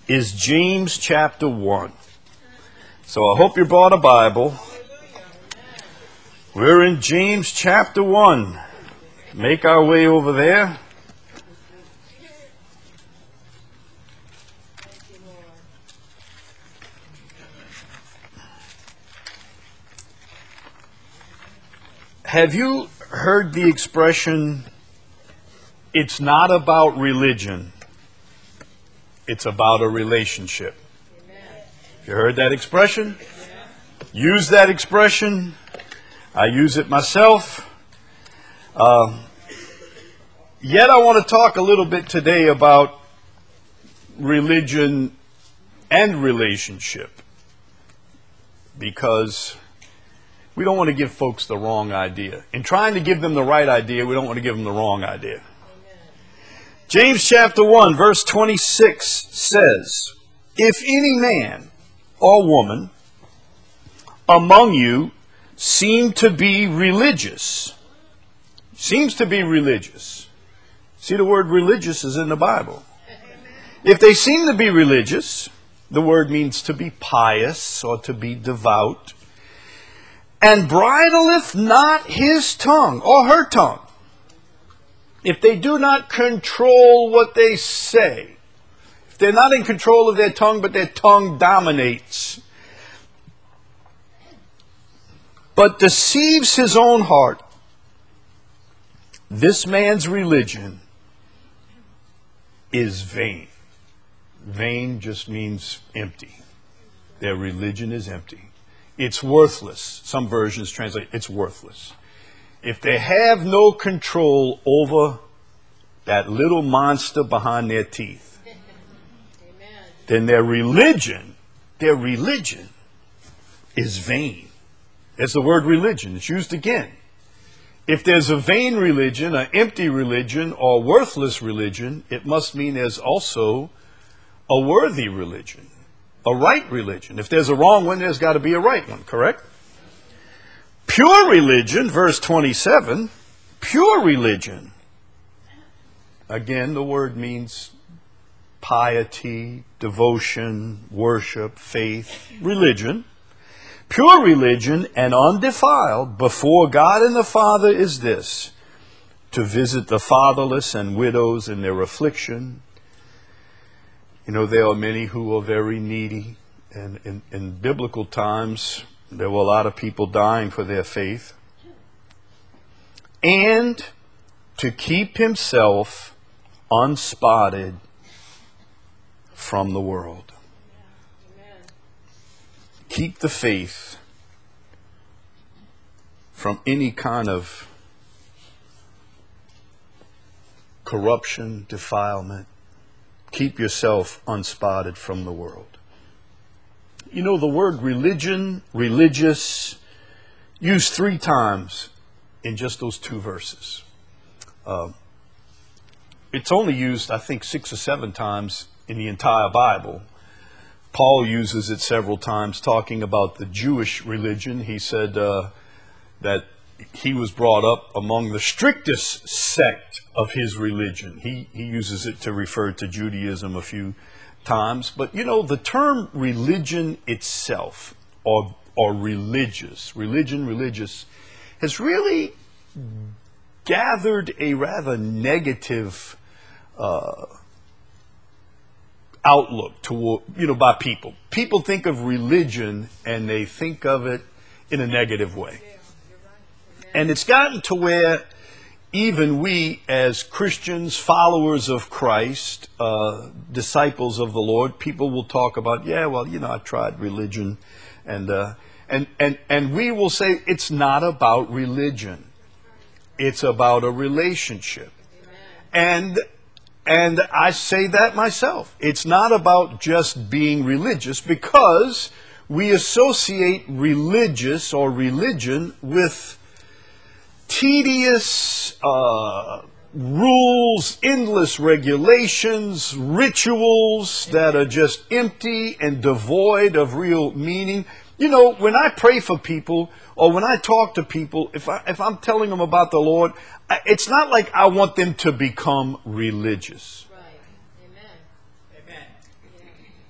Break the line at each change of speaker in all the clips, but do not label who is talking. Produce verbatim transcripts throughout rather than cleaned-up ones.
is James chapter one. So I hope you brought a Bible. We're in James chapter one. Make our way over there. Have you heard the expression, it's not about religion, it's about a relationship? Amen. You heard that expression? Yeah. Use that expression. I use it myself. Uh, yet I want to talk a little bit today about religion and relationship, because we don't want to give folks the wrong idea. In trying to give them the right idea, we don't want to give them the wrong idea. Amen. James chapter one, verse twenty-six says, if any man or woman among you seem to be religious, seems to be religious. See, the word religious is in the Bible. If they seem to be religious, the word means to be pious or to be devout, and bridleth not his tongue or her tongue. If they do not control what they say, if they're not in control of their tongue, but their tongue dominates, but deceives his own heart, this man's religion is vain. Vain just means empty. Their religion is empty. It's worthless. Some versions translate, it's worthless. If they have no control over that little monster behind their teeth, Amen. Then their religion, their religion is vain. There's the word religion. It's used again. If there's a vain religion, an empty religion, or worthless religion, it must mean there's also a worthy religion. A right religion. If there's a wrong one, there's got to be a right one, correct? Pure religion, verse twenty-seven, pure religion. Again, the word means piety, devotion, worship, faith, religion. Pure religion and undefiled before God and the Father is this, to visit the fatherless and widows in their affliction. You know, there are many who are very needy, and in, in biblical times, there were a lot of people dying for their faith. And to keep himself unspotted from the world. Amen. Keep the faith from any kind of corruption, defilement. Keep yourself unspotted from the world. You know, the word religion, religious, used three times in just those two verses. Uh, it's only used, I think, six or seven times in the entire Bible. Paul uses it several times talking about the Jewish religion. He said uh, that he was brought up among the strictest sect of his religion. He he uses it to refer to Judaism a few times. But, you know, the term religion itself, or or religious, religion, religious, has really gathered a rather negative uh, outlook toward, you know, by people. People think of religion and they think of it in a negative way. And it's gotten to where even we as Christians, followers of Christ, uh, disciples of the Lord, people will talk about, yeah, well, you know, I tried religion. And, uh, and, and, and we will say it's not about religion. It's about a relationship. And, and I say that myself. It's not about just being religious, because we associate religious or religion with tedious uh, rules, endless regulations, rituals that are just empty and devoid of real meaning. You know, when I pray for people or when I talk to people, if, I, if I'm telling them about the Lord, I, it's not like I want them to become religious.
Right. Amen. Amen.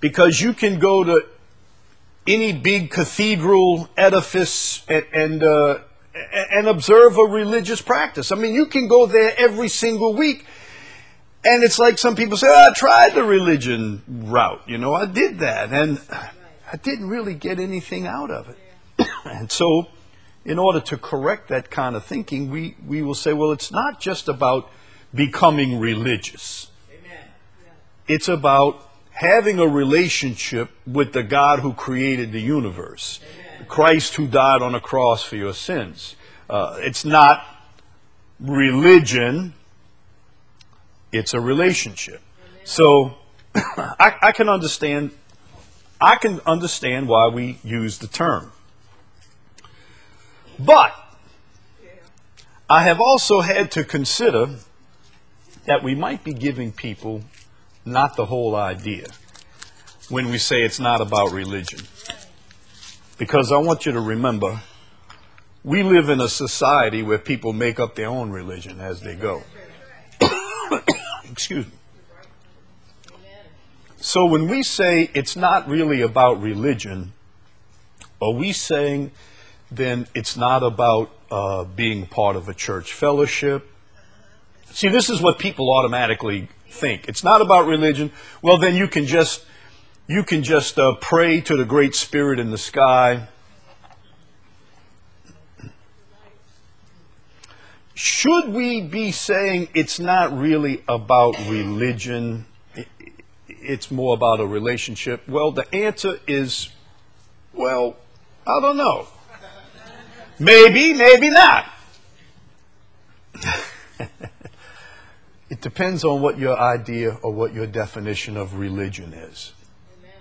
because you can go to any big cathedral edifice and and, uh, and observe a religious practice. I mean, you can go there every single week, and it's like some people say, oh, I tried the religion route. You know, I did that, and I didn't really get anything out of it. And so, in order to correct that kind of thinking, we, we will say, well, it's not just about becoming religious. Amen. It's about having a relationship with the God who created the universe, Amen. Christ who died on a cross for your sins. Uh, it's not religion, it's a relationship. Amen. So I, I can understand, I can understand why we use the term. But I have also had to consider that we might be giving people not the whole idea when we say it's not about religion. Because I want you to remember, we live in a society where people make up their own religion as they go. Excuse me. So when we say it's not really about religion, are we saying then it's not about uh, being part of a church fellowship? See, this is what people automatically think. It's not about religion. Well, then you can just you can just uh, pray to the Great Spirit in the sky. Should we be saying it's not really about religion, it's more about a relationship? Well, the answer is, well, I don't know. Maybe, maybe not. It depends on what your idea or what your definition of religion is. Amen.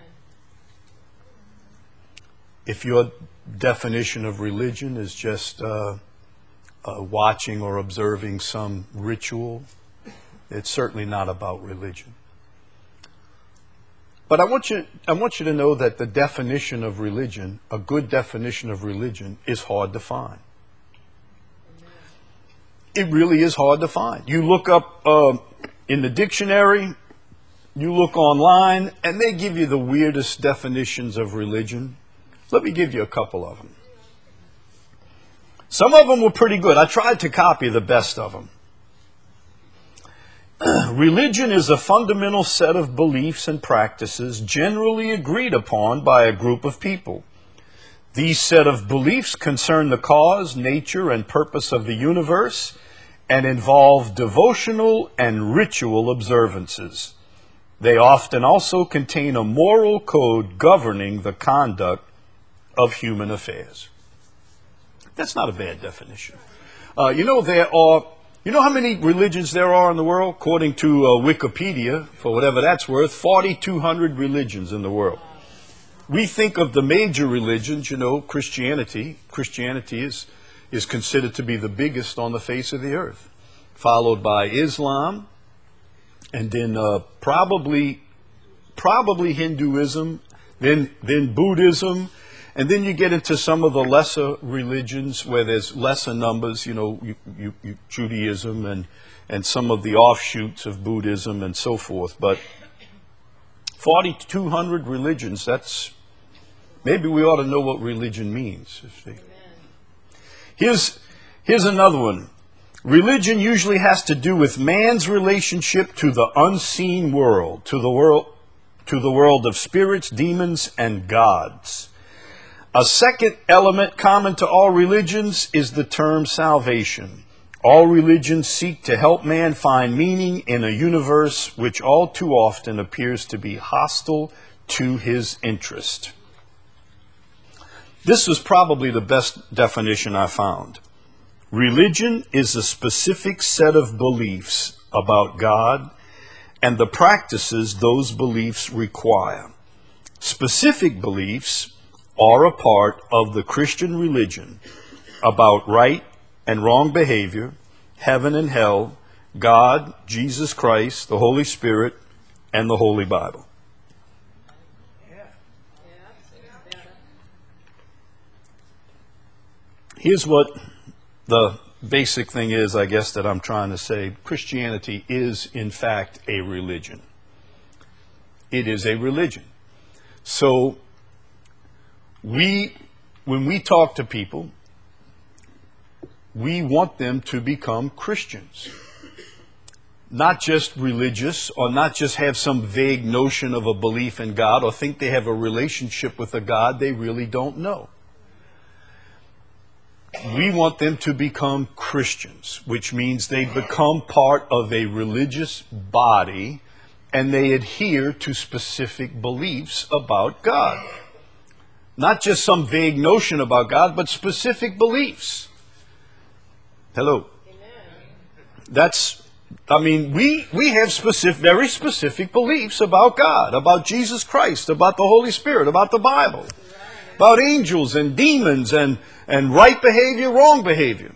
If your definition of religion is just uh, uh, watching or observing some ritual, it's certainly not about religion. But I want you, I want you to know that the definition of religion, a good definition of religion, is hard to find. It really is hard to find. You look up uh, in the dictionary, you look online, and they give you the weirdest definitions of religion. Let me give you a couple of them. Some of them were pretty good. I tried to copy the best of them. Religion is a fundamental set of beliefs and practices generally agreed upon by a group of people. These set of beliefs concern the cause, nature, and purpose of the universe and involve devotional and ritual observances. They often also contain a moral code governing the conduct of human affairs. That's not a bad definition. Uh, you know, there are, you know how many religions there are in the world? According to uh, Wikipedia, for whatever that's worth, forty-two hundred religions in the world. We think of the major religions, you know, Christianity. Christianity is, is considered to be the biggest on the face of the earth, followed by Islam, and then uh, probably, probably Hinduism, then, then Buddhism, and then you get into some of the lesser religions where there's lesser numbers, you know, you, you, you, Judaism and, and some of the offshoots of Buddhism and so forth. But forty-two hundred religions, that's, maybe we ought to know what religion means. If they, here's, here's another one. Religion usually has to do with man's relationship to the unseen world, to the world, to the world of spirits, demons, and gods. A second element common to all religions is the term salvation. All religions seek to help man find meaning in a universe which all too often appears to be hostile to his interest. This was probably the best definition I found. Religion is a specific set of beliefs about God and the practices those beliefs require. Specific beliefs are a part of the Christian religion about right and wrong behavior, heaven and hell, God, Jesus Christ, the Holy Spirit, and the Holy Bible. Here's what the basic thing is, I guess, that I'm trying to say. Christianity is, in fact, a religion. It is a religion. So we, when we talk to people, we want them to become Christians. Not just religious, or not just have some vague notion of a belief in God, or think they have a relationship with a God they really don't know. We want them to become Christians, which means they become part of a religious body and they adhere to specific beliefs about God. Not just some vague notion about God, but specific beliefs. Hello. That's, I mean, we, we have specific, very specific beliefs about God, about Jesus Christ, about the Holy Spirit, about the Bible, about angels and demons and, and right behavior, wrong behavior.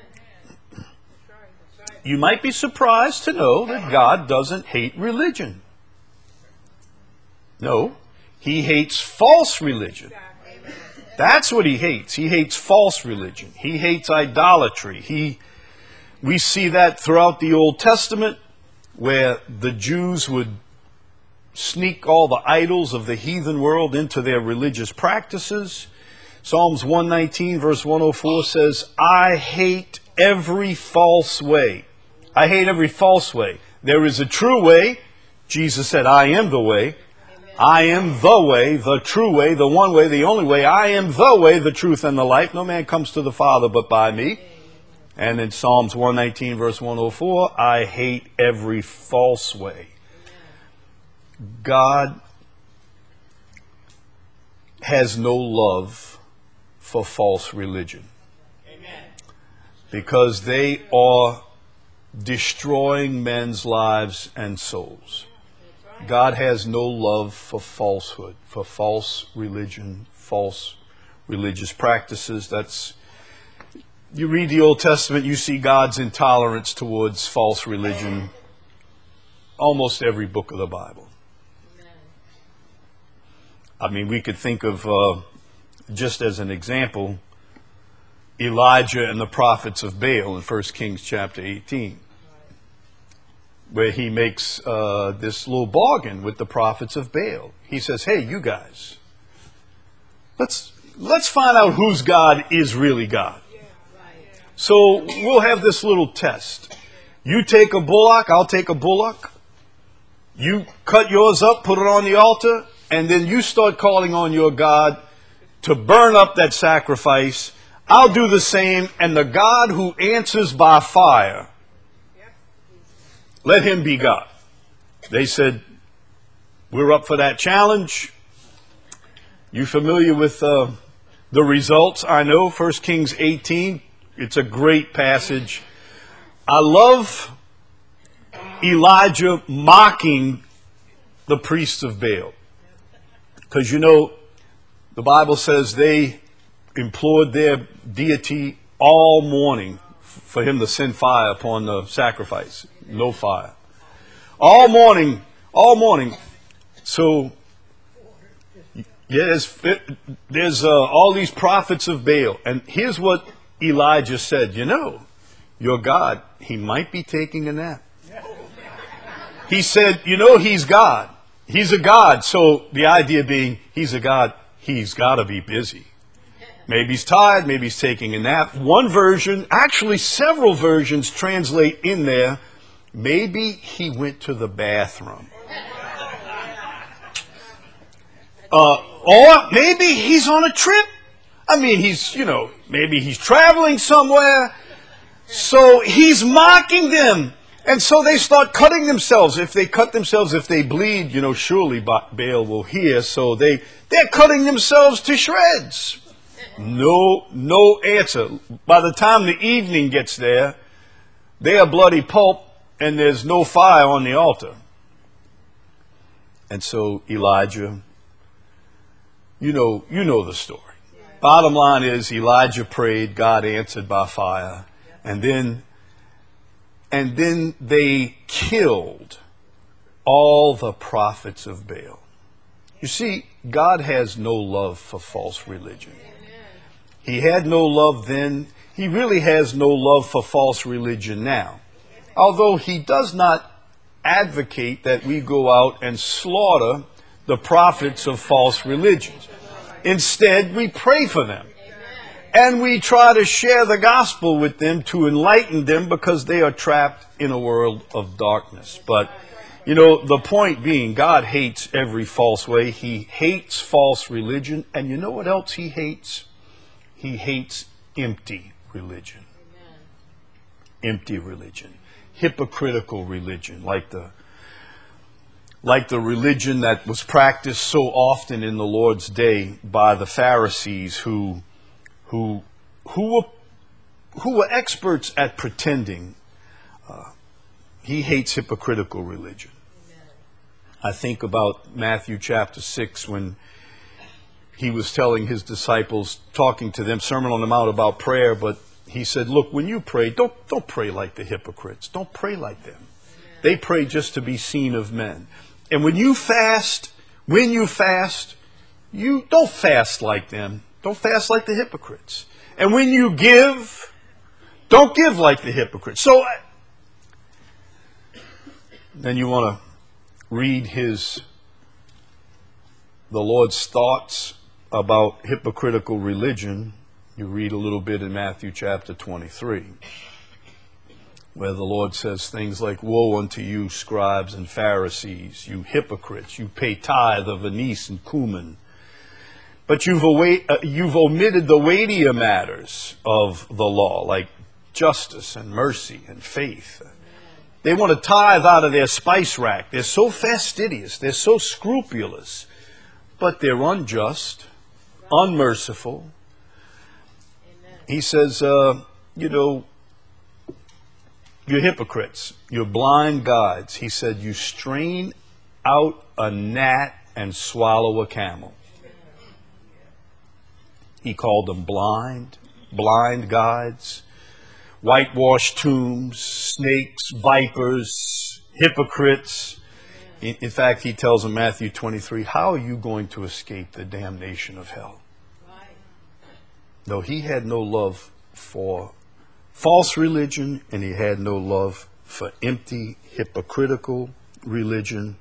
You might be surprised to know that God doesn't hate religion. No, He hates false religion. That's what He hates. He hates false religion. He hates idolatry. He, we see that throughout the Old Testament, where the Jews would sneak all the idols of the heathen world into their religious practices. Psalms one nineteen verse one oh four says, I hate every false way. I hate every false way. There is a true way. Jesus said, I am the way. I am the way, the true way, the one way, the only way. I am the way, the truth, and the life. No man comes to the Father but by me. And in Psalms one nineteen verse one oh four, I hate every false way. God has no love for false religion. Because they are destroying men's lives and souls. God has no love for falsehood, for false religion, false religious practices. That's, you read the Old Testament, you see God's intolerance towards false religion. Almost every book of the Bible. I mean, we could think of, uh, just as an example, Elijah and the prophets of Baal in First Kings chapter eighteen. Where he makes uh, this little bargain with the prophets of Baal. He says, hey, you guys, let's, let's find out whose God is really God. So we'll have this little test. You take a bullock, I'll take a bullock. You cut yours up, put it on the altar, and then you start calling on your God to burn up that sacrifice. I'll do the same, and the God who answers by fire, let him be God. They said, we're up for that challenge. You familiar with uh, the results? I know, First Kings eighteen. It's a great passage. I love Elijah mocking the priests of Baal. Because, you know, the Bible says they implored their deity all morning for him to send fire upon the sacrifice. No fire. All morning, all morning. So, yes, there's uh, all these prophets of Baal. And here's what Elijah said. You know, your God, he might be taking a nap. He said, you know, he's God. He's a God. So the idea being, he's a God, he's got to be busy. Maybe he's tired, maybe he's taking a nap. One version, actually several versions translate in there, maybe he went to the bathroom. Uh, or maybe he's on a trip. I mean, he's, you know, maybe he's traveling somewhere. So he's mocking them. And so they start cutting themselves. If they cut themselves, if they bleed, you know, surely Baal will hear. So they, they're cutting themselves to shreds. No, no answer. By the time the evening gets there, they are bloody pulp and there's no fire on the altar. And so Elijah, you know, you know the story. Bottom line is Elijah prayed, God answered by fire. And then, and then they killed all the prophets of Baal. You see, God has no love for false religion. He had no love then. He really has no love for false religion now. Although he does not advocate that we go out and slaughter the prophets of false religions. Instead, we pray for them. And we try to share the gospel with them to enlighten them because they are trapped in a world of darkness. But, you know, the point being, God hates every false way. He hates false religion. And you know what else he hates? He hates empty religion. Empty religion. Hypocritical religion, like the like the religion that was practiced so often in the Lord's day by the Pharisees who who who were who were experts at pretending. Uh, he hates hypocritical religion. I think about Matthew chapter six when he was telling his disciples, talking to them, Sermon on the Mount about prayer, but he said, look, when you pray, don't don't pray like the hypocrites. Don't pray like them. They pray just to be seen of men. And when you fast, when you fast, you don't fast like them. Don't fast like the hypocrites. And when you give, don't give like the hypocrites. So then you want to read his, the Lord's thoughts about hypocritical religion. You read a little bit in Matthew chapter twenty-three, where the Lord says things like, woe unto you, scribes and Pharisees, you hypocrites, you pay tithe of anise and cumin, but you've, await, uh, you've omitted the weightier matters of the law, like justice and mercy and faith. They want to tithe out of their spice rack. They're so fastidious, they're so scrupulous, but they're unjust, unmerciful. He says, uh, you know, you're hypocrites. You're blind guides. He said, you strain out a gnat and swallow a camel. He called them blind, blind guides, whitewashed tombs, snakes, vipers, hypocrites. In, in fact, he tells in Matthew twenty-three, how are you going to escape the damnation of hell? No, he had no love for false religion, and he had no love for empty, hypocritical religion.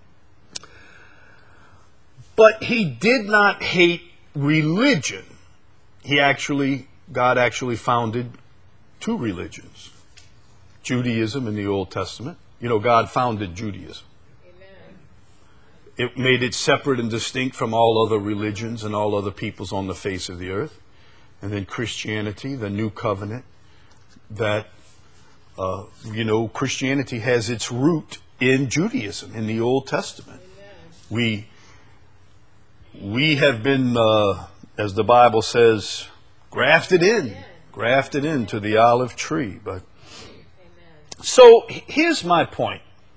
But he did not hate religion. He actually, God actually founded two religions. Judaism in the Old Testament. You know, God founded Judaism. Amen. It made it separate and distinct from all other religions and all other peoples on the face of the earth. And then Christianity, the new covenant, that, uh, you know, Christianity has its root in Judaism, in the Old Testament. We, we have been, uh, as the Bible says, grafted in, grafted into the olive tree. But so here's my point.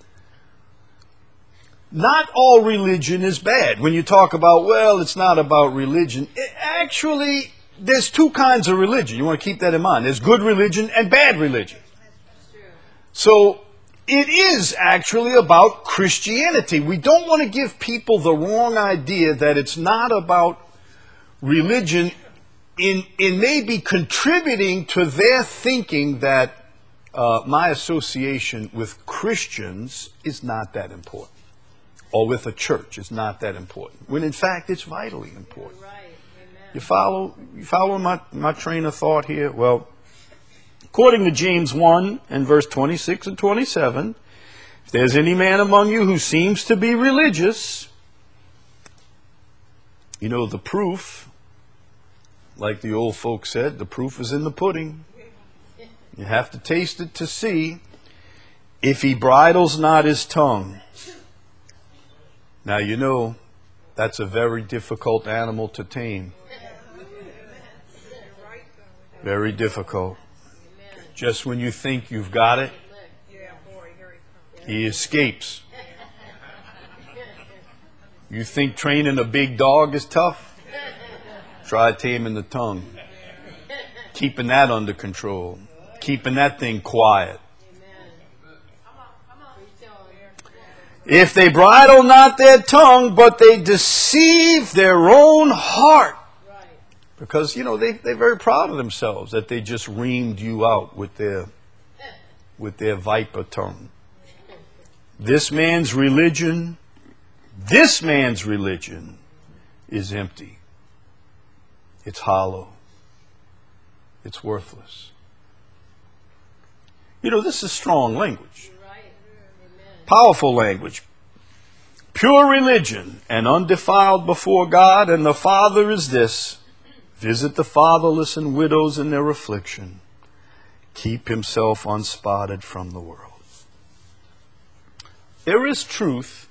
Not all religion is bad. When you talk about, well, it's not about religion, it actually, there's two kinds of religion. You want to keep that in mind. There's good religion and bad religion. So it is actually about Christianity. We don't want to give people the wrong idea that it's not about religion in, in maybe contributing to their thinking that uh, my association with Christians is not that important. Or with a church is not that important. When in fact it's vitally important. You follow, you follow my, my train of thought here? Well, according to James one and verse twenty-six and twenty-seven, if there's any man among you who seems to be religious, you know, the proof, like the old folks said, the proof is in the pudding. You have to taste it to see. If he bridles not his tongue. Now, you know, that's a very difficult animal to tame. Very difficult. Just when you think you've got it, he escapes. You think training a big dog is tough? Try taming the tongue. Keeping that under control. Keeping that thing quiet. If they bridle not their tongue, but they deceive their own heart. Because, you know, they, they're very proud of themselves that they just reamed you out with their, with their viper tongue. This man's religion, This man's religion is empty. It's hollow. It's worthless. You know, this is strong language. Powerful language. Pure religion and undefiled before God and the Father is this: visit the fatherless and widows in their affliction. Keep himself unspotted from the world. There is truth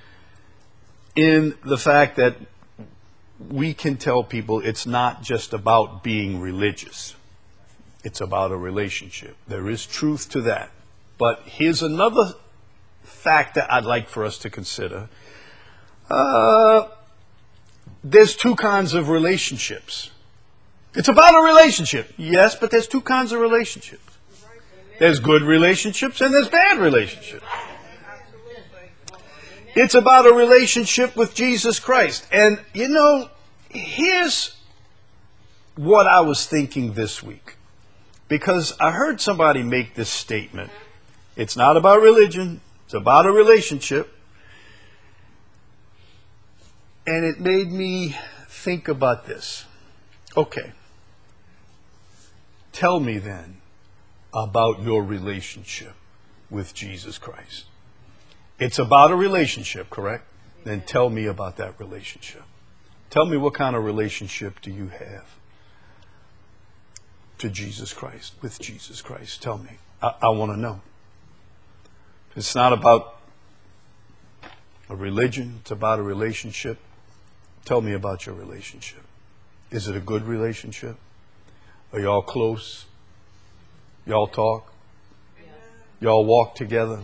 in the fact that we can tell people it's not just about being religious. It's about a relationship. There is truth to that. But here's another fact that I'd like for us to consider. Uh, there's two kinds of relationships. It's about a relationship, yes, but there's two kinds of relationships. There's good relationships and there's bad relationships. It's about a relationship with Jesus Christ. And, you know, here's what I was thinking this week. Because I heard somebody make this statement. It's not about religion. It's about a relationship. And it made me think about this. Okay. Tell me then about your relationship with Jesus Christ. It's about a relationship, correct? Then tell me about that relationship. Tell me what kind of relationship do you have to Jesus Christ, with Jesus Christ. Tell me. I, I want to know. It's not about a religion. It's about a relationship. Tell me about your relationship. Is it a good relationship? Are y'all close? Y'all talk? Y'all walk together?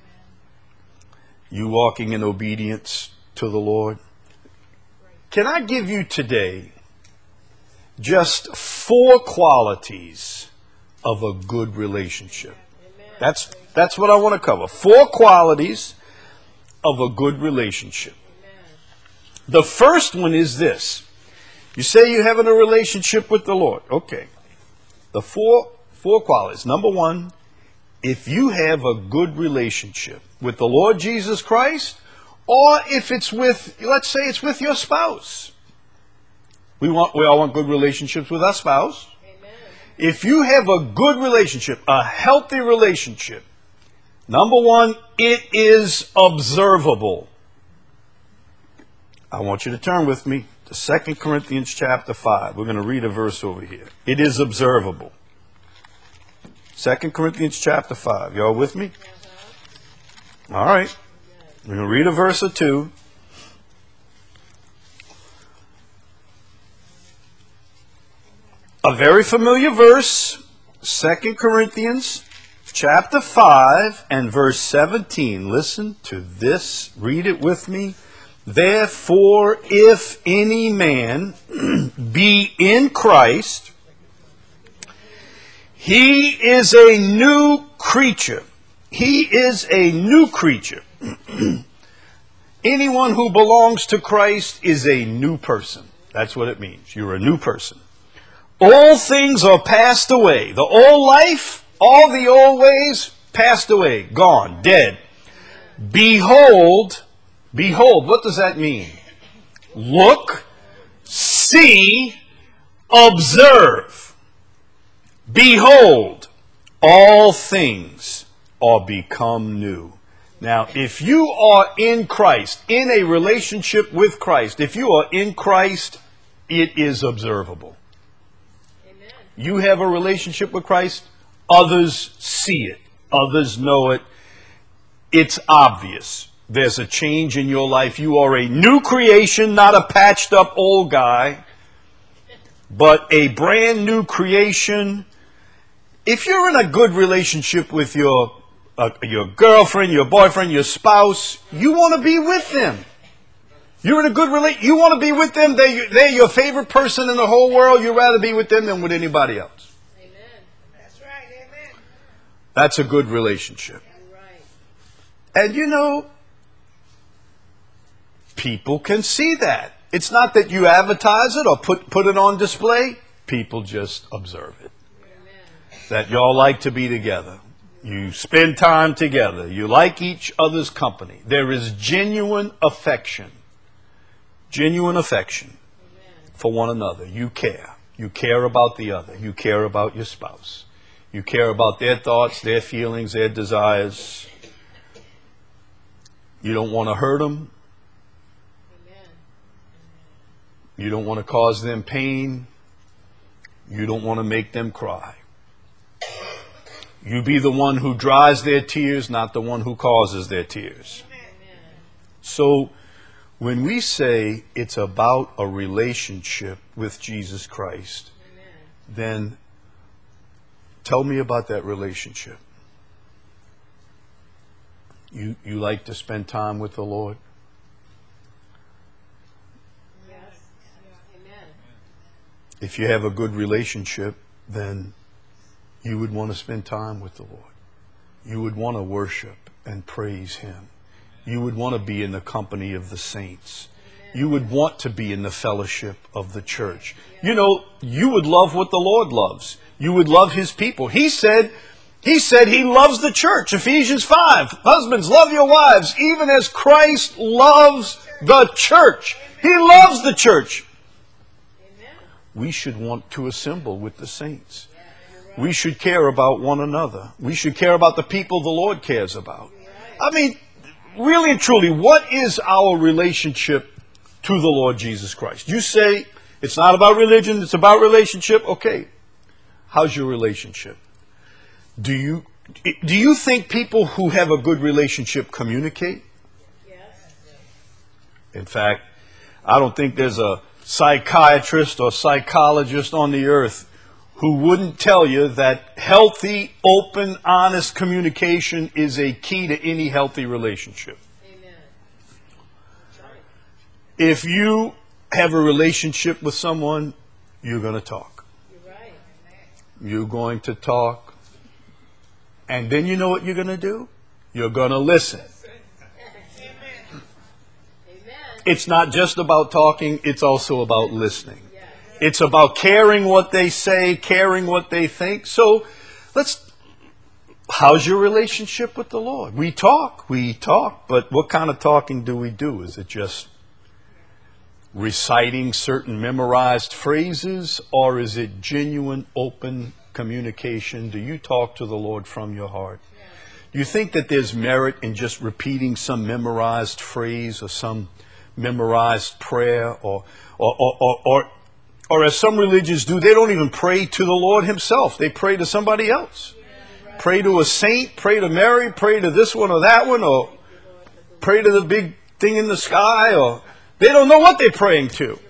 You walking in obedience to the Lord? Can I give you today just four qualities of a good relationship? That's, that's what I want to cover. Four qualities of a good relationship. The first one is this. You say you're having a relationship with the Lord. Okay. The four, four qualities. Number one, if you have a good relationship with the Lord Jesus Christ, or if it's with, let's say it's with your spouse. We want, we all want good relationships with our spouse. Amen. If you have a good relationship, a healthy relationship, number one, it is observable. I want you to turn with me to Second Corinthians chapter five. We're going to read a verse over here. It is observable. Second Corinthians chapter five. Y'all with me? All right. We're going to read a verse or two. A very familiar verse, Second Corinthians chapter five and verse seventeen. Listen to this. Read it with me. Therefore, if any man be in Christ, he is a new creature. He is a new creature. Anyone who belongs to Christ is a new person. That's what it means. You're a new person. All things are passed away. The old life, all the old ways, passed away, gone, dead. Behold, behold, what does that mean? Look, see, observe. Behold, all things are become new. Now, if you are in Christ, in a relationship with Christ, if you are in Christ, it is observable. Amen. You have a relationship with Christ, others see it, others know it. It's obvious. There's a change in your life. You are a new creation, not a patched up old guy, but a brand new creation. If you're in a good relationship with your uh, your girlfriend, your boyfriend, your spouse, you want to be with them. You're in a good relationship. You want to be with them. They, they're your favorite person in the whole world. You'd rather be with them than with anybody else.
Amen. That's right. Amen.
That's a good relationship.
Right.
And you know, people can see that. It's not that you advertise it or put, put it on display. People just observe it. Amen. That y'all like to be together. You spend time together. You like each other's company. There is genuine affection. Genuine affection for one another. You care. You care about the other. You care about your spouse. You care about their thoughts, their feelings, their desires. You don't want to hurt them. You don't want to cause them pain. You don't want to make them cry. You be the one who dries their tears, not the one who causes their tears. So when we say it's about a relationship with Jesus Christ, then tell me about that relationship. You you like to spend time with the Lord?
Yes. Amen.
If you have a good relationship, then you would want to spend time with the Lord. You would want to worship and praise Him. You would want to be in the company of the saints. You would want to be in the fellowship of the church. You know, you would love what the Lord loves. You would love His people. He said, He said He loves the church. Ephesians five. Husbands, love your wives, even as Christ loves the church. He loves the church. We should want to assemble with the saints. We should care about one another. We should care about the people the Lord cares about. I mean, really and truly, what is our relationship to the Lord Jesus Christ? You say it's not about religion, it's about relationship. Okay. How's your relationship? Do you do you think people who have a good relationship communicate?
Yes.
In fact, I don't think there's a psychiatrist or psychologist on the earth who wouldn't tell you that healthy, open, honest communication is a key to any healthy relationship.
Amen. That's right.
If you have a relationship with someone, you're going to talk.
You're right.
You're going to talk. And then you know what you're going to do? You're going to listen.
Amen. Amen.
It's not just about talking, it's also about listening. It's about caring what they say, caring what they think. So let's, how's your relationship with the Lord? We talk, we talk, but what kind of talking do we do? Is it just reciting certain memorized phrases, or is it genuine, open communication? Do you talk to the Lord from your heart? Do you think that there's merit in just repeating some memorized phrase or some memorized prayer, or or or, or, or Or as some religions do, they don't even pray to the Lord Himself. They pray to somebody else. Pray to a saint, pray to Mary, pray to this one or that one, or pray to the big thing in the sky, or they don't know what they're praying to.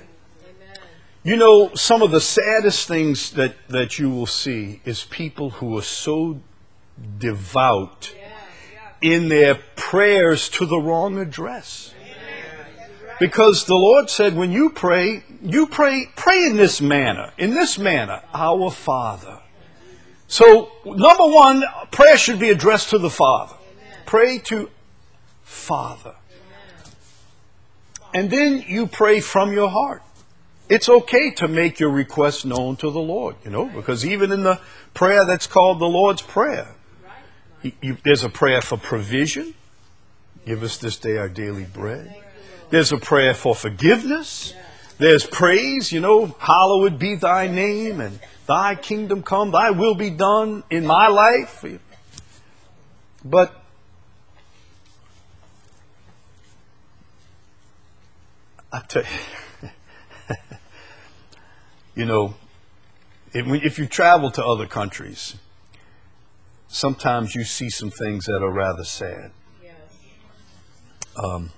You know, some of the saddest things that, that you will see is people who are so devout in their prayers to the wrong address. Because the Lord said, when you pray, you pray, pray in this manner, in this manner, our Father. So, number one, prayer should be addressed to the Father. Pray to Father. And then you pray from your heart. It's okay to make your request known to the Lord, you know, because even in the prayer that's called the Lord's Prayer, you, you, there's a prayer for provision. Give us this day our daily bread. There's a prayer for forgiveness. There's praise, you know, hallowed be thy name, and thy kingdom come, thy will be done in my life. But I tell you, you know, if, if you travel to other countries, sometimes you see some things that are rather sad. Um,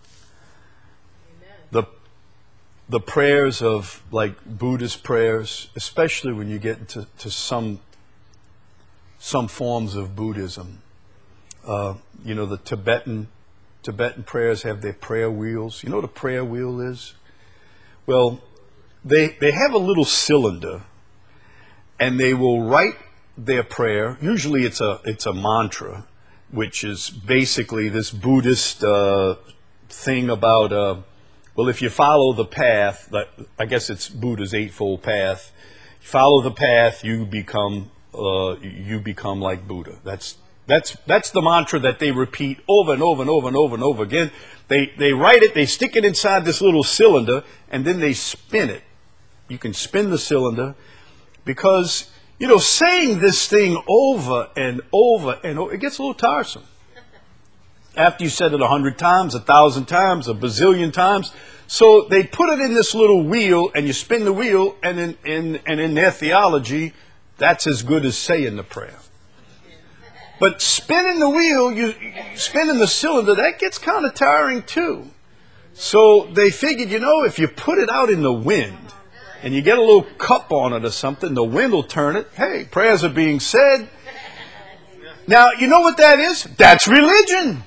The the prayers of like Buddhist prayers, especially when you get into to some some forms of Buddhism. Uh, you know, the Tibetan Tibetan prayers have their prayer wheels. You know what a prayer wheel is? Well, they they have a little cylinder, and they will write their prayer. Usually, it's a it's a mantra, which is basically this Buddhist uh, thing about. Uh, Well, if you follow the path, I guess it's Buddha's Eightfold Path, follow the path, you become uh, you become like Buddha. That's that's that's the mantra that they repeat over and over and over and over and over again. They they write it, they stick it inside this little cylinder, and then they spin it. You can spin the cylinder because, you know, saying this thing over and over and over, it gets a little tiresome. After you said it a hundred times, a thousand times, a bazillion times. So they put it in this little wheel, and you spin the wheel, and in, in, and in their theology, that's as good as saying the prayer. But spinning the wheel, you spinning the cylinder, that gets kind of tiring too. So they figured, you know, if you put it out in the wind, and you get a little cup on it or something, the wind will turn it. Hey, prayers are being said. Now, you know what that is? That's religion.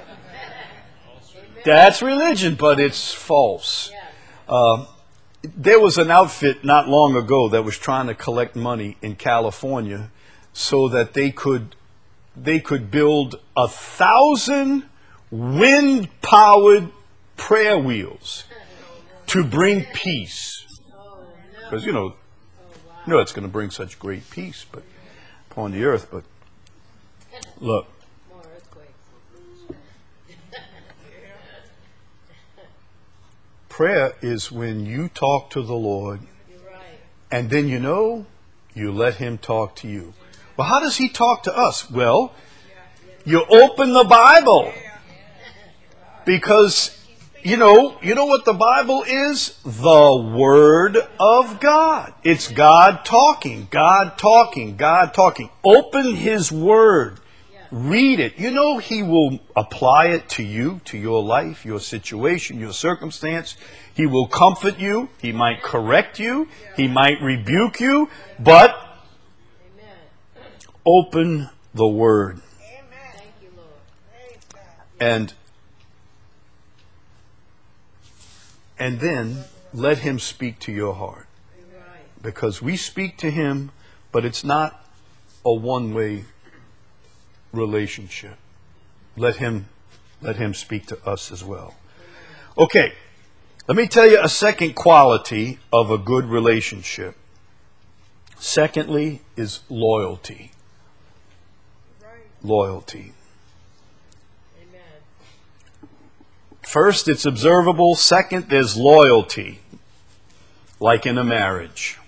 That's religion, but it's false. Uh, there was an outfit not long ago that was trying to collect money in California so that they could they could build a thousand wind-powered prayer wheels to bring peace. Because, you know, you know it's going to bring such great peace but upon the earth. But look. Prayer is when you talk to the Lord, and then, you know, you let Him talk to you. Well, how does He talk to us? Well, you open the Bible. Because, you know, you know what the Bible is? The Word of God. It's God talking, God talking, God talking. Open His Word. Read it. You know, He will apply it to you, to your life, your situation, your circumstance. He will comfort you. He might correct you. He might rebuke you. But open the Word. And, and then let Him speak to your heart. Because we speak to Him, but it's not a one-way relationship. Let him let him speak to us as well. Okay, let me tell you a second quality of a good relationship. Secondly is loyalty. Loyalty. First, it's observable. Second, there's loyalty, like in a marriage.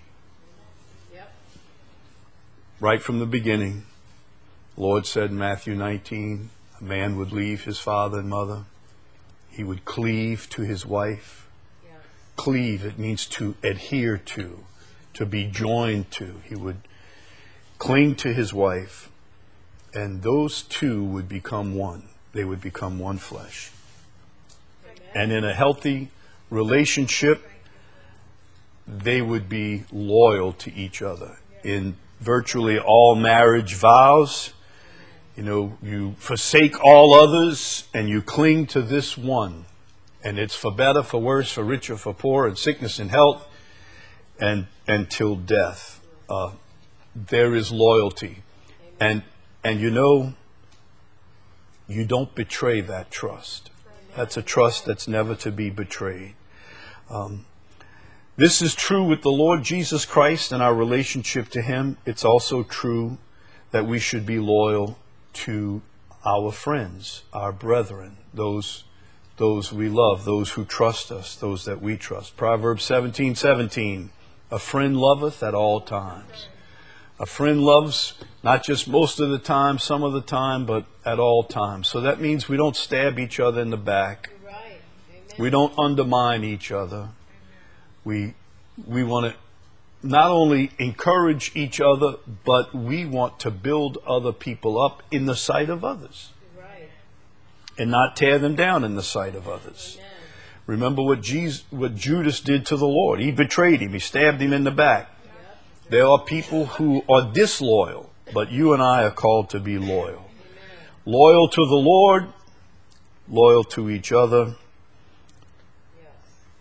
Right from the beginning, the Lord said in Matthew nineteen, a man would leave his father and mother. He would cleave to his wife. Yeah. Cleave, it means to adhere to, to be joined to. He would cling to his wife, and those two would become one. They would become one flesh. Amen. And in a healthy relationship, they would be loyal to each other. In virtually all marriage vows, you know, you forsake all others and you cling to this one. And it's for better, for worse, for richer, for poor, and sickness and health, and until death. Uh, there is loyalty. And, and you know, you don't betray that trust. That's a trust that's never to be betrayed. Um, this is true with the Lord Jesus Christ and our relationship to Him. It's also true that we should be loyal to our friends, our brethren, those those we love, those who trust us, those that we trust. Proverbs seventeen seventeen, a friend loveth at all times. A friend loves not just most of the time, some of the time, but at all times. So that means we don't stab each other in the back.
Right.
We don't undermine each other. We we want to not only encourage each other, but we want to build other people up in the sight of others.
Right.
And not tear them down in the sight of others.
Amen.
Remember what Jesus, what Judas did to the Lord. He betrayed Him. He stabbed Him in the back. Yep. There are people who are disloyal, but you and I are called to be loyal. Amen. Loyal to the Lord, loyal to each other.
Yes.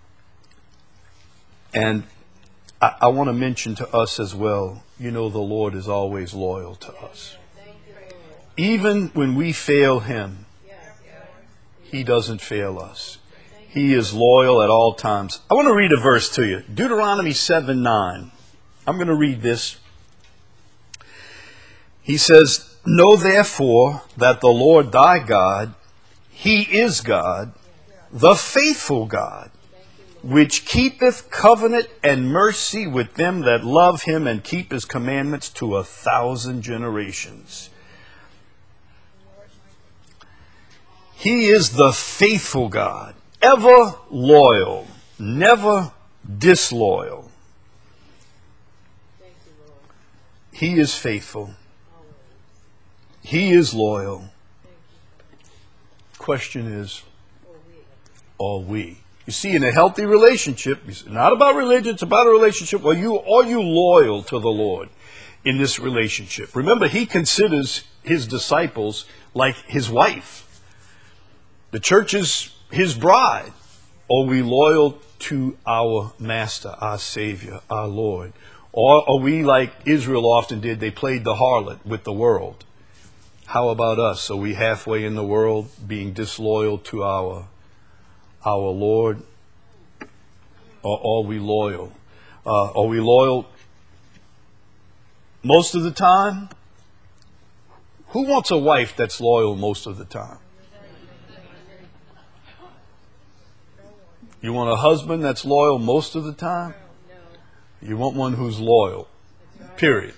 And I, I want to mention to us as well, you know, the Lord is always loyal to us.
Thank you, Lord.
Even when we fail Him,
Yes.
He doesn't fail us. He is loyal at all times. I want to read a verse to you. Deuteronomy seven nine. I'm going to read this. He says, know therefore that the Lord thy God, he is God, the faithful God, which keepeth covenant and mercy with them that love him and keep his commandments to a thousand generations. He is the faithful God, ever loyal, never disloyal. He is faithful. He is loyal. Question is, are we? You see, in a healthy relationship, it's not about religion, it's about a relationship. Are you, are you loyal to the Lord in this relationship? Remember, he considers his disciples like his wife. The church is his bride. Are we loyal to our master, our Savior, our Lord? Or are we like Israel often did? They played the harlot with the world. How about us? Are we halfway in the world, being disloyal to our our Lord? Or are we loyal? Uh, are we loyal most of the time? Who wants a wife that's loyal most of the time? You want a husband that's loyal most of the time? You want one who's loyal. Period.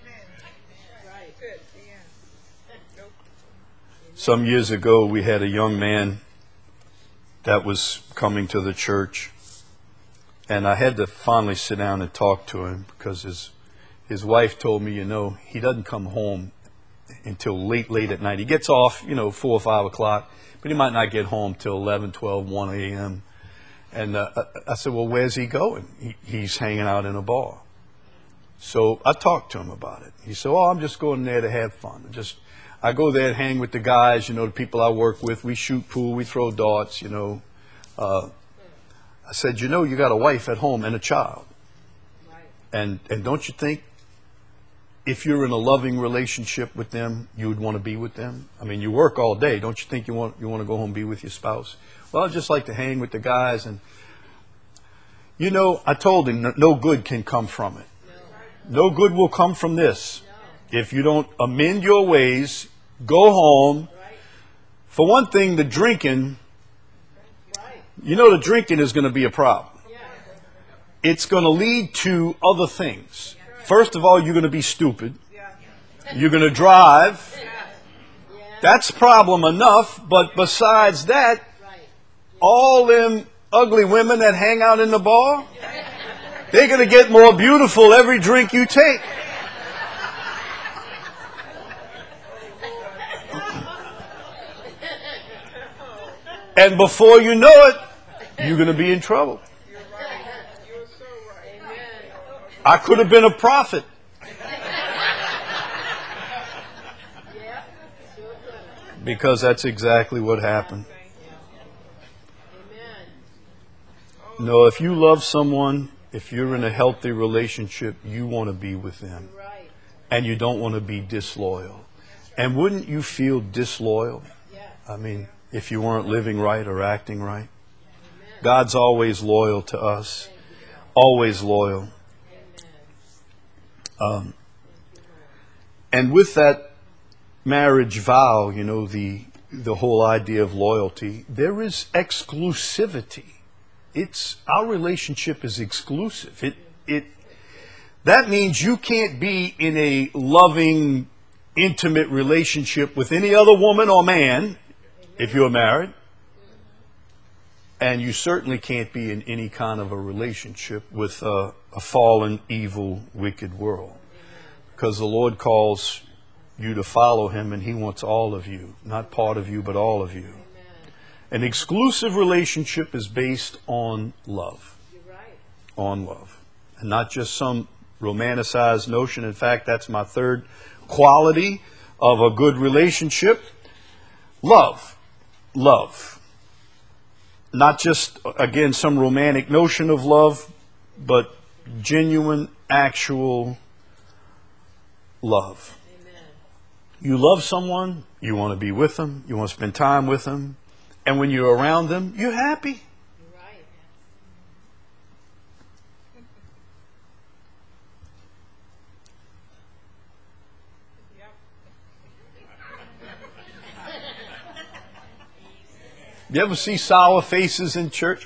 Some years ago, we had a young man that was coming to the church, and I had to finally sit down and talk to him because his his wife told me, you know, he doesn't come home until late, late at night. He gets off, you know, four or five o'clock, but he might not get home till eleven, twelve, one a.m. And uh, I said, well, where's he going? He, he's hanging out in a bar. So I talked to him about it. He said, oh, I'm just going there to have fun. Just I go there and hang with the guys, you know, the people I work with. We shoot pool, we throw darts, you know. Uh, I said, you know, you got a wife at home and a child. And and don't you think if you're in a loving relationship with them, you would want to be with them? I mean, you work all day. Don't you think you want you want to go home and be with your spouse? Well, I just like to hang with the guys. And, you know, I told him no good can come from it. No good will come from this. If you don't amend your ways, go home. For one thing, the drinking, you know, the drinking is going to be a problem. It's going to lead to other things. First of all, you're going to be stupid. You're going to drive. That's problem enough. But besides that, all them ugly women that hang out in the bar, they're going to get more beautiful every drink you take. And before you know it, you're going to be in trouble. I could have been a prophet. Because that's exactly what happened. No, if you love someone, if you're in a healthy relationship, you want to be with them. And you don't want to be disloyal. And wouldn't you feel disloyal? I mean, if you weren't living right or acting right. God's always loyal to us. Always loyal. Um, and with that marriage vow, you know, the the whole idea of loyalty, there is exclusivity. It's our relationship is exclusive. It it that means you can't be in a loving, intimate relationship with any other woman or man if you're married. And you certainly can't be in any kind of a relationship with a, a fallen, evil, wicked world. Because the Lord calls you to follow him, and he wants all of you. Not part of you, but all of you. An exclusive relationship is based on love. On love. And not just some romanticized notion. In fact, that's my third quality of a good relationship. Love. Love. Not just, again, some romantic notion of love, but genuine, actual love. Amen. You love someone, you want to be with them, you want to spend time with them, and when you're around them, you're happy.
You're right.
You ever see sour faces in church?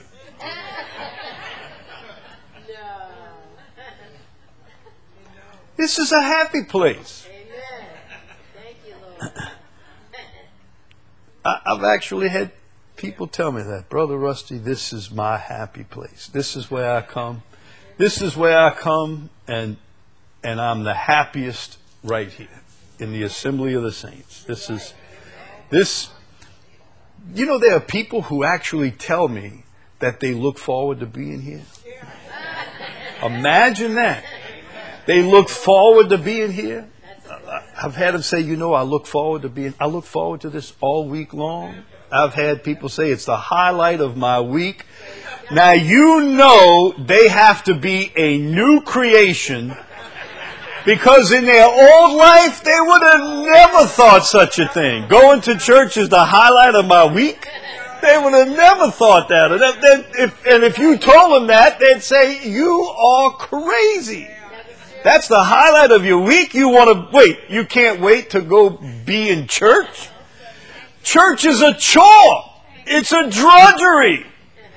No.
This is a happy place.
Amen. Thank you, Lord.
I, I've actually had people tell me that, Brother Rusty, this is my happy place. This is where I come. This is where I come, and and I'm the happiest right here in the assembly of the saints. This is this. You know, there are people who actually tell me that they look forward to being here. Imagine that. They look forward to being here. I've had them say, you know, I look forward to being, I look forward to this all week long. I've had people say it's the highlight of my week. Now, you know they have to be a new creation, because in their old life, they would have never thought such a thing. Going to church is the highlight of my week. They would have never thought that. And if, and if you told them that, they'd say, you are crazy. That's the highlight of your week. You want to wait. You can't wait to go be in church. Church is a chore. It's a drudgery.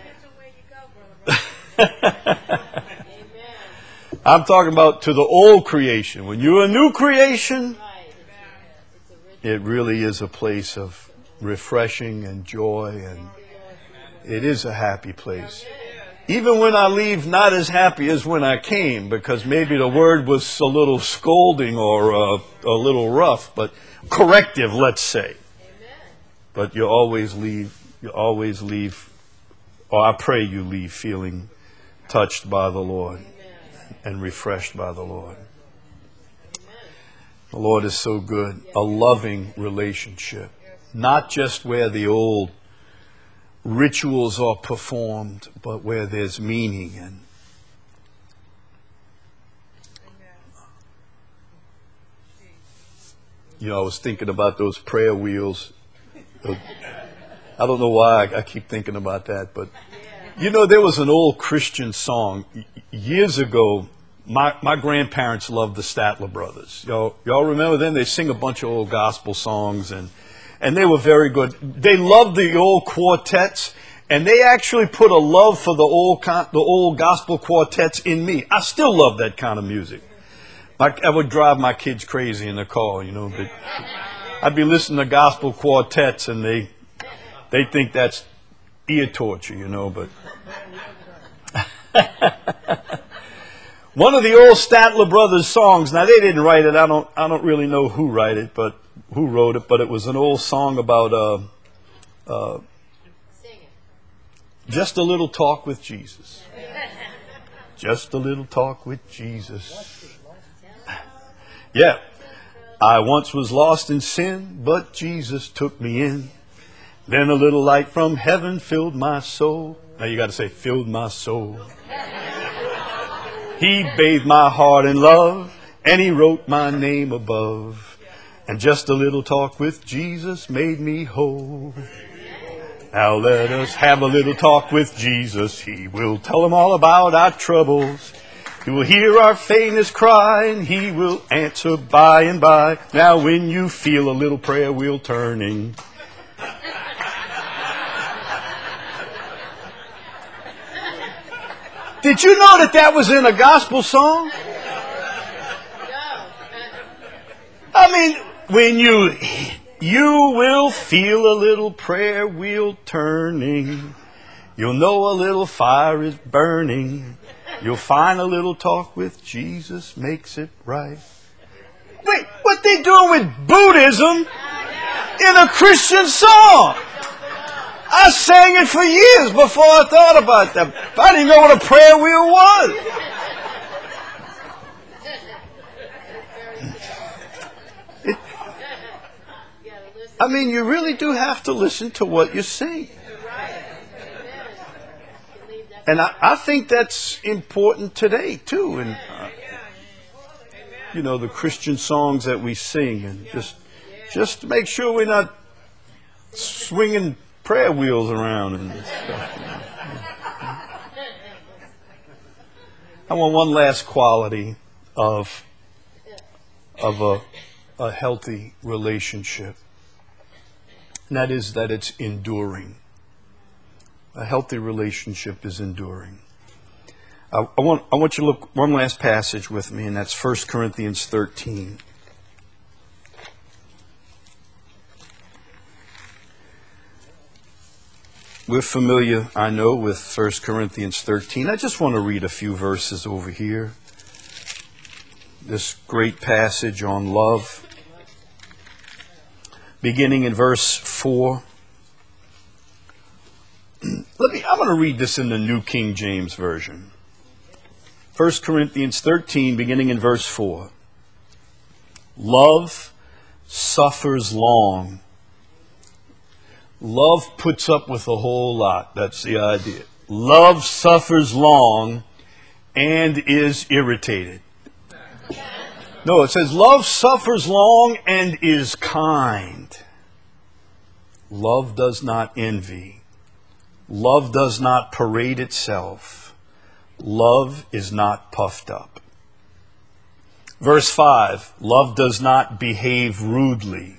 I'm talking about to the old creation. When you're a new creation, it really is a place of refreshing and joy, and it is a happy place. Even when I leave not as happy as when I came, because maybe the word was a little scolding or uh, a little rough, but corrective, let's say. But you always leave, you always leave, or I pray you leave feeling touched by the Lord and refreshed by the Lord. The Lord is so good. A loving relationship. Not just where the old rituals are performed, but where there's meaning. And you know, I was thinking about those prayer wheels. I don't know why I, I keep thinking about that, but you know, there was an old Christian song years ago. My my grandparents loved the Statler Brothers. Y'all y'all remember them? They sing a bunch of old gospel songs, and and they were very good. They loved the old quartets, and they actually put a love for the old the old gospel quartets in me. I still love that kind of music. I, I would drive my kids crazy in the car, you know. But I'd be listening to gospel quartets, and they they think that's ear torture, you know. But one of the old Statler Brothers songs. Now they didn't write it. I don't. I don't really know who wrote it, but who wrote it. But it was an old song about uh, uh, just a little talk with Jesus. Just a little talk with Jesus. Yeah. I once was lost in sin, but Jesus took me in. Then a little light from heaven filled my soul. Now you got to say, filled my soul. He bathed my heart in love, and he wrote my name above. And just a little talk with Jesus made me whole. Now let us have a little talk with Jesus. He will tell him all about our troubles. He will hear our faintest cry, and he will answer by and by. Now when you feel a little prayer wheel turning, did you know that that was in a gospel song? I mean, when you you will feel a little prayer wheel turning, you'll know a little fire is burning. You'll find a little talk with Jesus makes it right. Wait, what they doing with Buddhism in a Christian song? I sang it for years before I thought about that. I didn't know what a prayer wheel was. It, I mean, you really do have to listen to what you sing. And I, I think that's important today, too. And, uh, you know, the Christian songs that we sing. And just, just to make sure we're not swinging prayer wheels around and stuff. You know. I want one last quality of of a, a healthy relationship, and that is that it's enduring. A healthy relationship is enduring. I, I want I want you to look one last passage with me, and that's First Corinthians thirteen. We're familiar, I know, with First Corinthians thirteen. I just want to read a few verses over here. This great passage on love, beginning in verse four. Let me, I'm going to read this in the New King James Version. First Corinthians thirteen, beginning in verse four. Love suffers long. Love puts up with a whole lot. That's the idea. Love suffers long and is irritated. No, it says love suffers long and is kind. Love does not envy. Love does not parade itself. Love is not puffed up. Verse five, love does not behave rudely.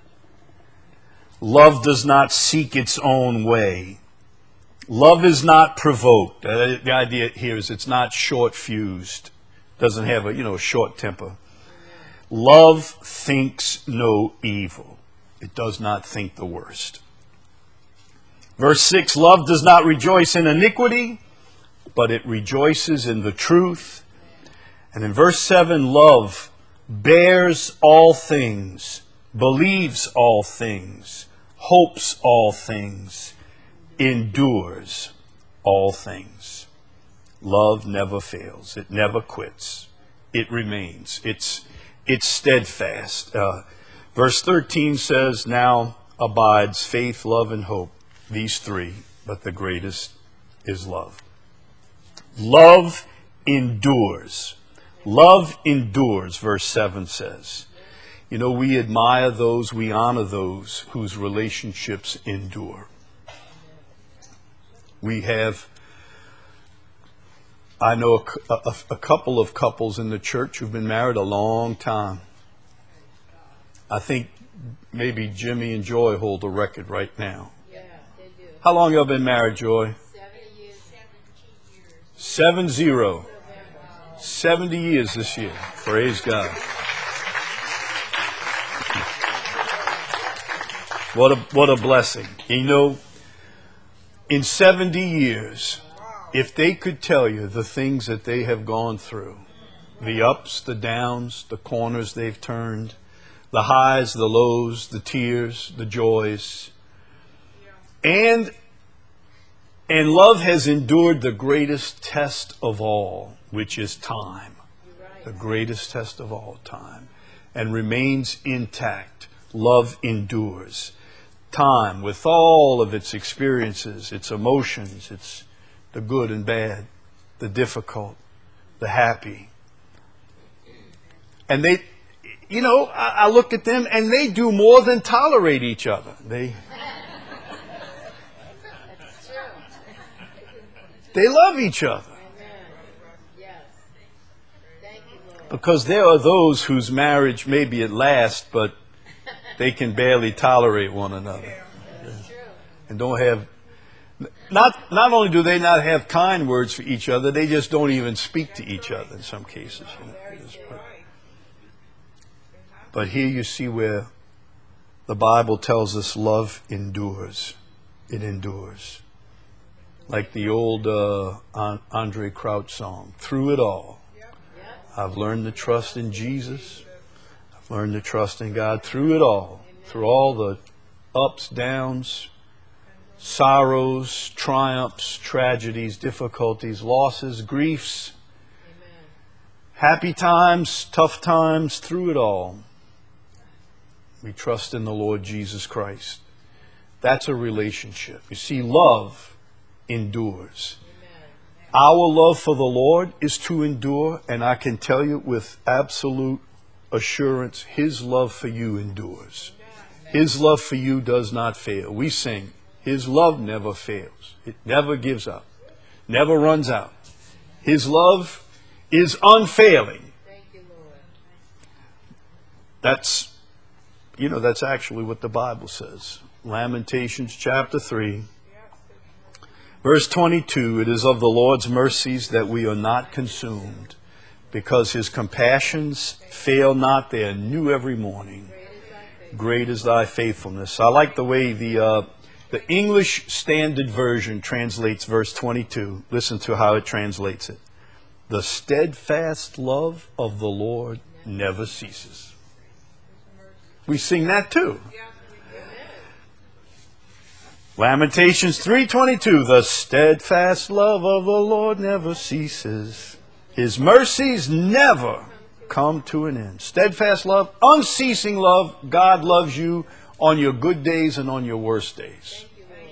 Love does not seek its own way. Love is not provoked. Uh, the idea here is it's not short-fused. Doesn't have a, you know, short temper. Love thinks no evil. It does not think the worst. Verse six, love does not rejoice in iniquity, but it rejoices in the truth. And in verse seven, love bears all things, believes all things, hopes all things, endures all things. Love never fails. It never quits. It remains. It's, it's steadfast. Uh, verse thirteen says, now abides faith, love, and hope. These three, but the greatest is love. Love endures. Love endures, verse seven says. You know, we admire those, we honor those whose relationships endure. We have, I know a, a, a couple of couples in the church who've been married a long time. I think maybe Jimmy and Joy hold the record right now.
Yeah, they do.
How long y'all been married, Joy?
Seventy years. Seventeen years.
Seven zero. Seventy years this year. Praise God. What a what a blessing. You know, in seventy years, if they could tell you the things that they have gone through, the ups, the downs, the corners they've turned, the highs, the lows, the tears, the joys, and and love has endured the greatest test of all, which is time. The greatest test of all, time, and remains intact. Love endures. Time, with all of its experiences, its emotions, its the good and bad, the difficult, the happy. And they, you know, I, I look at them and they do more than tolerate each other. They,
That's true.
they love each other.
Amen. Yes. Thank you, Lord.
Because there are those whose marriage may be at last, but they can barely tolerate one another.
That's true.
And don't have, not not only do they not have kind words for each other, they just don't even speak to each other in some cases. But, but here you see where the Bible tells us love endures. It endures. Like the old uh, Andre Crouch song, through it all, I've learned to trust in Jesus. I've learned to trust in God through it all. Through all the ups, downs, sorrows, triumphs, tragedies, difficulties, losses, griefs,
Amen.
happy times, tough times, through it all, we trust in the Lord Jesus Christ. That's a relationship. You see, love endures.
Amen.
Our love for the Lord is to endure, and I can tell you with absolute assurance, His love for you endures. His love for you does not fail. We sing, His love never fails. It never gives up, never runs out. His love is unfailing.
Thank you, Lord.
That's, you know, that's actually what the Bible says. Lamentations chapter three. Verse twenty-two, it is of the Lord's mercies that we are not consumed, because his compassions fail not. They are new every morning. Great is thy faithfulness. I like the way the uh, the English Standard Version translates verse twenty-two. Listen to how it translates it. The steadfast love of the Lord never ceases. We sing that too. Lamentations three twenty-two. The steadfast love of the Lord never ceases. His mercies never come to an end. Steadfast love, unceasing love. God loves you on your good days and on your worst days.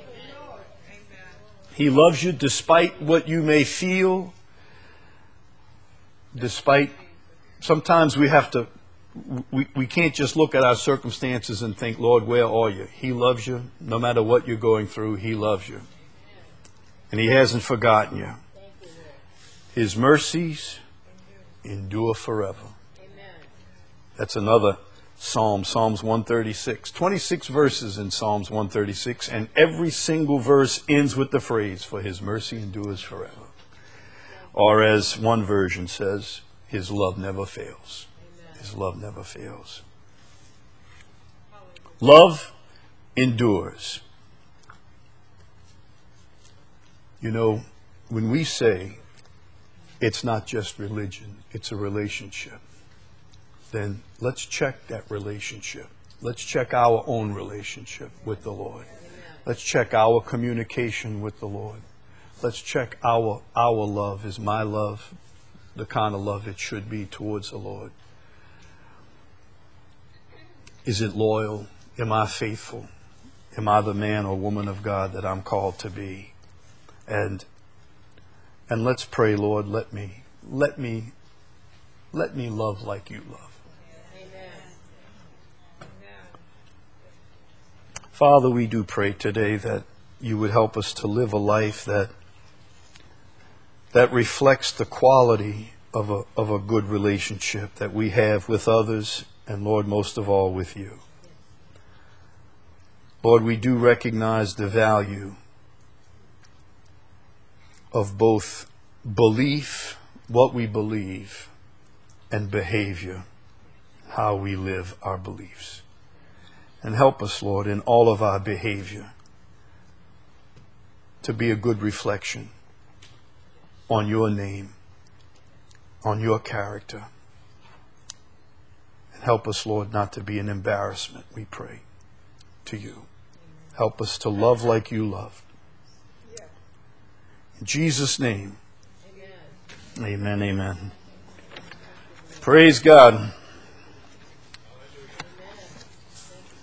He loves you despite what you may feel. Despite, sometimes we have to, we, we can't just look at our circumstances and think, Lord, where are you? He loves you. No matter what you're going through, he loves you. And he hasn't forgotten you. His mercies endure forever. That's another psalm, Psalms one thirty-six. twenty-six verses in Psalms one thirty-six, and every single verse ends with the phrase, for his mercy endures forever. Or as one version says, his love never fails. His love never fails. Love endures. You know, when we say it's not just religion, it's a relationship, then let's check that relationship. Let's check our own relationship with the Lord. Let's check our communication with the Lord. Let's check our our love. Is my love the kind of love it should be towards the Lord? Is it loyal? Am I faithful? Am I the man or woman of God that I'm called to be? And and let's pray, Lord, let me let me let me love like you love.
Amen.
Father, we do pray today that you would help us to live a life that that reflects the quality of a of a good relationship that we have with others, and Lord, most of all with you. Lord, we do recognize the value of both belief, what we believe, and behavior, how we live our beliefs. And help us, Lord, in all of our behavior to be a good reflection on your name, on your character. And help us, Lord, not to be an embarrassment, we pray, to you. Help us to love like you love. In Jesus' name, amen, amen. Praise God.